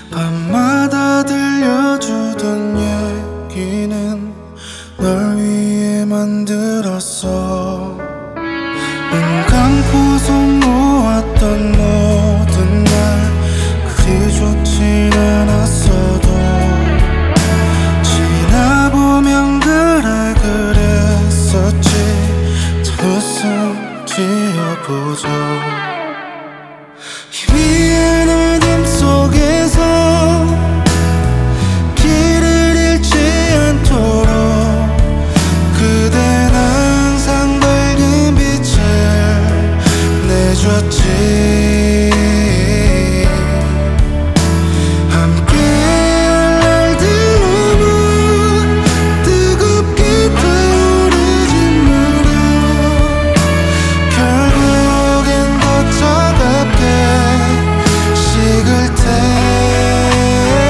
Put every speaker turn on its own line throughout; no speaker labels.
밤마다 들려주던 얘기는 널 위해 만들었어. 눈 감고서 모았던 모든 날 그리 좋진 않았어도 지나보면 그래 그랬었지. 잔웃음 지어보자. 희미한 어둠 속에서 길을 잃지 않도록 그댄 항상 밝은 빛을 내줬지. 함께할 날들 너무 뜨겁게 타오르지 마라. 결국엔 더 차갑게 식을 테니.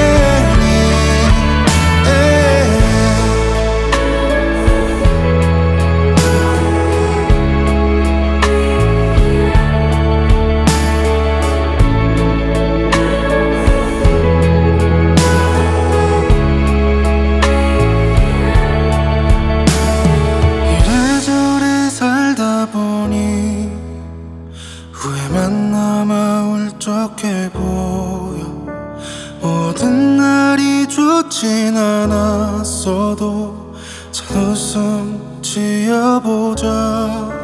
이래저래 살다 보니 후회만 남아 울적해 보여. 모든 날이 좋진 않았어도 잔웃음 지어보자.